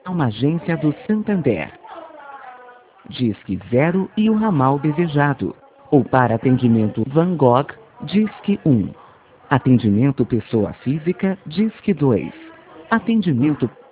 uma agência do Santander. Disque 0 e o ramal desejado. Ou para atendimento Van Gogh, Disque 1. Atendimento pessoa física, Disque 2. Atendimento